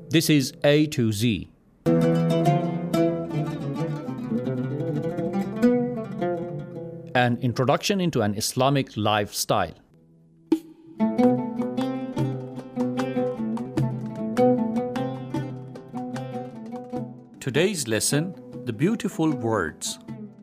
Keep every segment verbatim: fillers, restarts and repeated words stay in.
This is A to Z. An introduction into an Islamic lifestyle. Today's lesson, the beautiful words.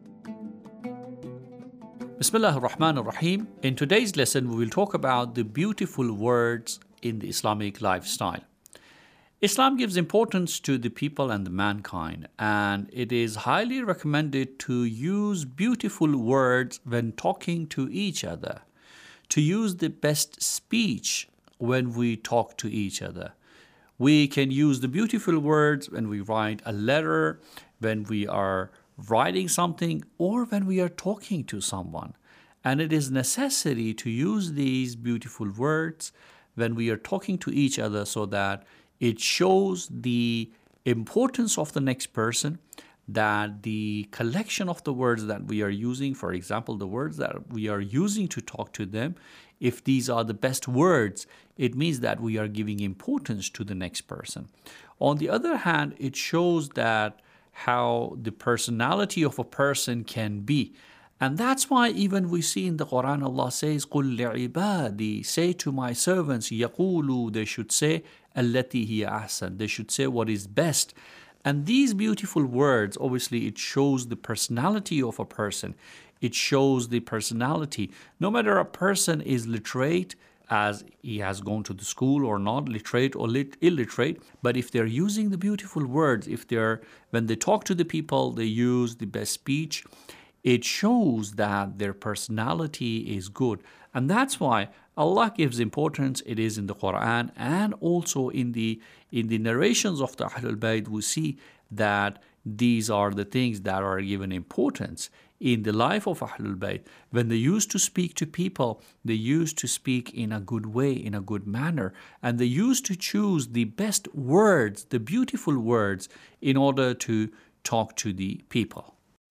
Bismillah ar-Rahman ar-Rahim. In today's lesson, we will talk about the beautiful words in the Islamic lifestyle. Islam gives importance to the people and the mankind, and it is highly recommended to use beautiful words when talking to each other, to use the best speech when we talk to each other. We can use the beautiful words when we write a letter, when we are writing something, or when we are talking to someone. And it is necessary to use these beautiful words when we are talking to each other so that it shows the importance of the next person, that the collection of the words that we are using, for example, the words that we are using to talk to them, if these are the best words, it means that we are giving importance to the next person. On the other hand, it shows that how the personality of a person can be. And that's why even we see in the Quran, Allah says, قُلْ لِعِبَادِي, say to my servants, يَقُولُوا, they should say, الَّتِي هِيَ أَحْسَنُ, they should say what is best. And these beautiful words, obviously, it shows the personality of a person. It shows the personality. No matter a person is literate, as he has gone to the school or not, literate or lit- illiterate, but if they're using the beautiful words, if they're, when they talk to the people, they use the best speech, it shows that their personality is good. And that's why Allah gives importance. It is in the Quran and also in the in the narrations of the Ahlul Bayt. We see that these are the things that are given importance in the life of Ahlul Bayt. When they used to speak to people, they used to speak in a good way, in a good manner, and they used to choose the best words, the beautiful words, in order to talk to the people.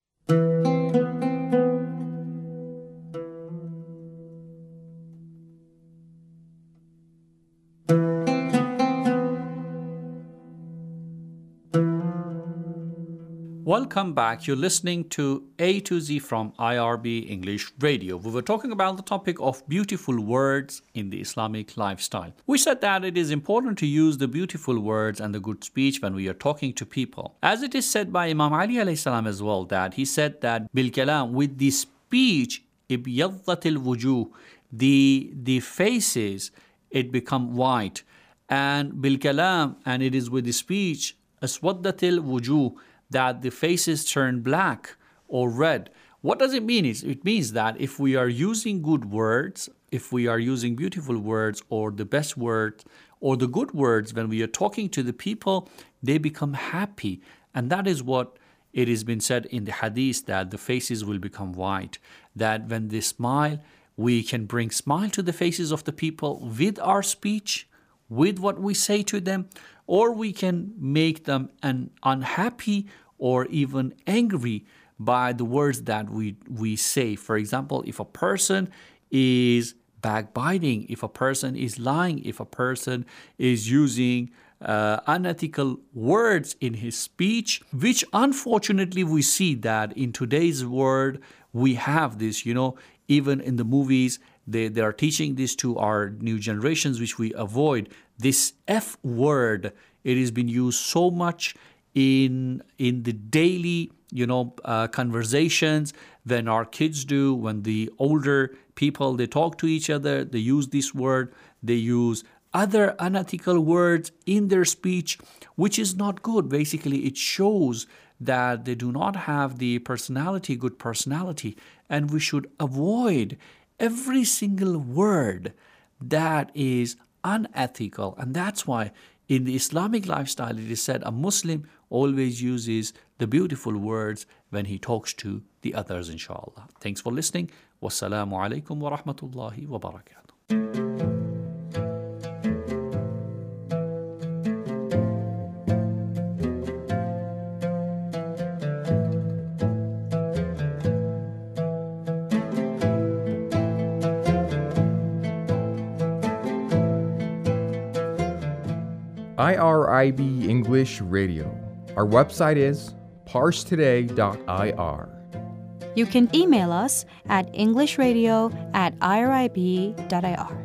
Welcome back. You're listening to A to Z from I R B English Radio. We were talking about the topic of beautiful words in the Islamic lifestyle. We said that it is important to use the beautiful words and the good speech when we are talking to people. As it is said by Imam Ali alayhi salam as well, that he said that bil kalam, with the speech, ibyaddat al wujuh, the the faces, it become white, and bil kalam, and it is with the speech, aswaddat al wujuh, that the faces turn black or red. What does it mean? It means that if we are using good words, if we are using beautiful words or the best words or the good words, when we are talking to the people, they become happy. And that is what it has been said in the hadith, that the faces will become white. That when they smile, we can bring smile to the faces of the people with our speech, with what we say to them, or we can make them an unhappy or even angry by the words that we, we say. For example, if a person is backbiting, if a person is lying, if a person is using uh, unethical words in his speech, which unfortunately we see that in today's world we have this, you know, even in the movies, they, they are teaching this to our new generations, which we avoid. This F word, it has been used so much in in the daily, you know, uh, conversations when our kids do, when the older people, they talk to each other, they use this word, they use other unethical words in their speech, which is not good. Basically, it shows that they do not have the personality, good personality, and we should avoid every single word that is unethical. And that's why in the Islamic lifestyle, it is said a Muslim always uses the beautiful words when he talks to the others, inshallah. Thanks for listening. Wassalamu alaikum wa rahmatullahi wa barakatuh. I R I B English Radio. Our website is parse today dot I R. You can email us at englishradio at irib dot I R.